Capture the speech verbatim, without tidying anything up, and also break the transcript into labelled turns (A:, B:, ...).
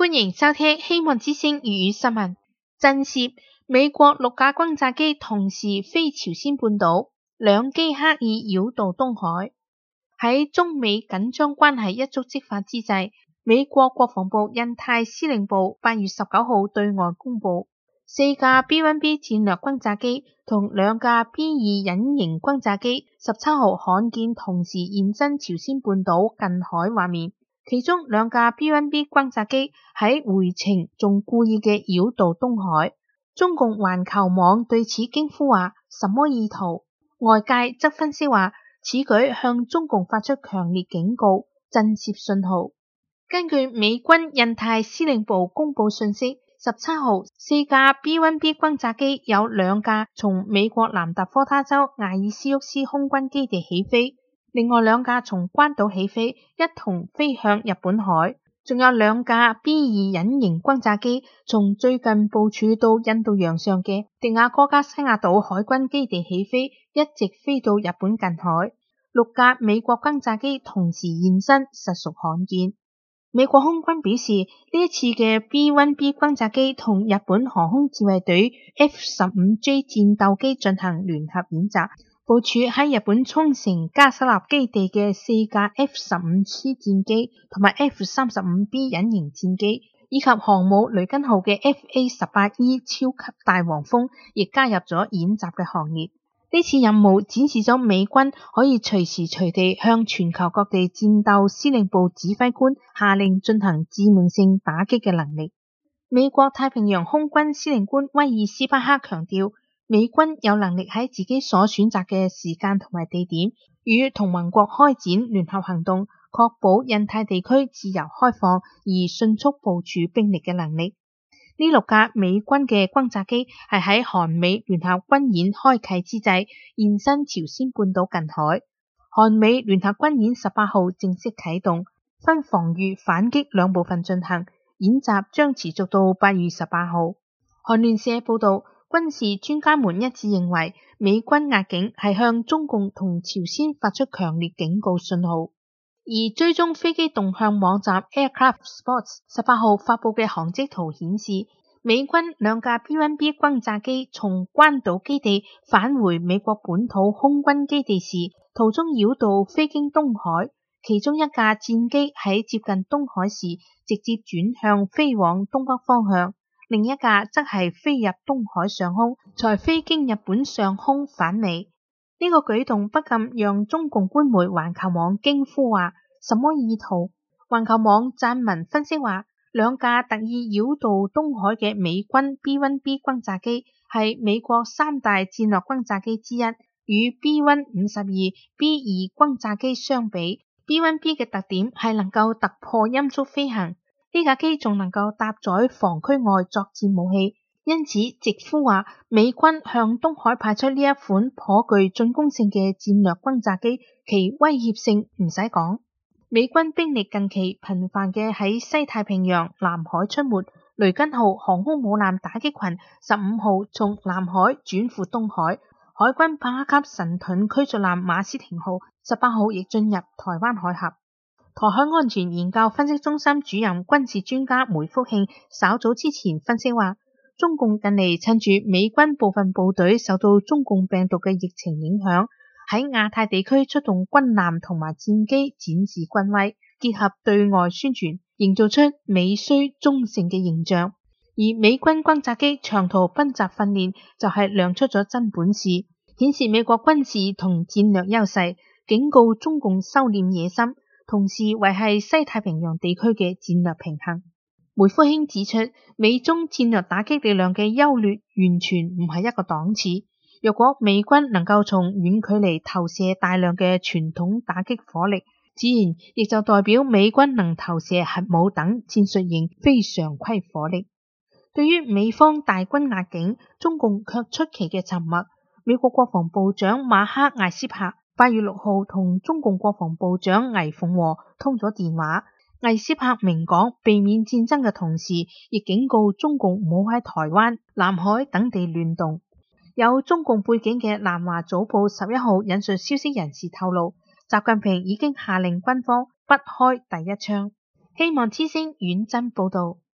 A: 歡迎收聽希望之聲粵語新聞。震懾美國六架轟炸機同時飛朝鮮半島，兩機刻意繞道東海。喺中美緊張關係一觸即發之際，美國國防部印太司令部八月十九號對外公佈，四架 B 一 B 戰略轟炸機同兩架 B 二隱形轟炸機十七號罕見同時現身朝鮮半島近海畫面。其中兩架 B 一 B 轟炸機喺回程仲故意嘅繞道東海，中共環球網對此驚呼話：什麼意圖？外界則分析話，此舉向中共發出強烈警告、震懾信號。根據美軍印太司令部公佈信息，十七號四架 B 一 B 轟炸機有兩架從美國南達科他州艾爾斯沃斯空軍基地起飛。另外兩架從關島起飛，一同飛向日本海，仲有兩架 B 二隱形轟炸機從最近部署到印度洋上嘅迪亞哥加西亞島海軍基地起飛，一直飛到日本近海。六架美國轟炸機同時現身，實屬罕見。美國空軍表示，呢一次嘅 B 一 B 轟炸機同日本航空自衛隊 F 十五 J 戰鬥機進行聯合演習。部署喺日本沖繩加沙納基地嘅四架 F 十五 C 戰機同埋 F 三十五 B 隱形戰機，以及航母雷根號嘅 F A 十八 E 超級大黃蜂，亦加入咗演習嘅行列。呢次任務展示咗美軍可以隨時隨地向全球各地戰鬥司令部指揮官下令進行致命性打擊嘅能力。美國太平洋空軍司令官威爾斯巴克強調，美軍有能力喺自己所選擇嘅時間同埋地點，與同盟國開展聯合行動，確保印太地區自由開放而迅速部署兵力嘅能力。呢六架美軍嘅轟炸機係喺韓美聯合軍演開啟之際現身朝鮮半島近海。韓美聯合軍演十八號正式啟動，分防禦反擊兩部分進行，演習將持續到八月十八號。韓聯社報道，軍事專家們一致認為，美軍壓境係向中共同朝鮮發出強烈警告信號。而追蹤飛機動向網站 Aircraft Sports 十八號發佈嘅航跡圖顯示，美軍兩架 B 一 B 轟炸機從關島基地返回美國本土空軍基地時，途中繞道飛經東海，其中一架戰機喺接近東海時直接轉向飛往東北方向。另一架則係飛入東海上空，才飛經日本上空返美。呢、這個舉動不禁讓中共官媒環球網驚呼話：什麼意圖？環球網撰文分析話，兩架特意繞道東海嘅美軍 B 一 B 轟炸機係美國三大戰略轟炸機之一，與 B 一 五十二 B 二轟炸機相比 ，B 一 B 嘅特點係能夠突破音速飛行。呢架機仲能夠搭載防區外作戰武器，因此直呼話美軍向東海派出呢一款頗具進攻性嘅戰略轟炸機，其威脅性唔使講。美軍兵力近期頻繁嘅喺西太平洋、南海出沒，雷根號航空母艦打擊群十五號從南海轉赴東海，海軍帕克級神盾驅逐艦馬斯廷號十八號亦進入台灣海峽。台海安全研究分析中心主任軍事專家梅福慶稍早之前分析話，中共近嚟趁住美軍部分部隊受到中共病毒嘅疫情影響，喺亞太地區出動軍艦同埋戰機展示軍威，結合對外宣傳，營造出美衰中勝嘅形象。而美軍轟炸機長途奔襲訓練就係亮出咗真本事，顯示美國軍事同戰略優勢，警告中共收斂野心，同時維繫西太平洋地區嘅戰略平衡。梅福興指出，美中戰略打擊力量嘅優劣完全唔係一個檔次。若果美軍能夠從遠距離投射大量嘅傳統打擊火力，自然亦就代表美軍能投射核武等戰術型非常規火力。對於美方大軍壓境，中共卻出奇嘅沉默。美國國防部長馬克艾斯珀八月六號同中共國防部長魏鳳和通咗電話，魏斯珀明講避免戰爭嘅同時，亦警告中共唔好喺台灣、南海等地亂動。有中共背景嘅南華早報十一號引述消息人士透露，習近平已經下令軍方不開第一槍。希望之聲遠真報道。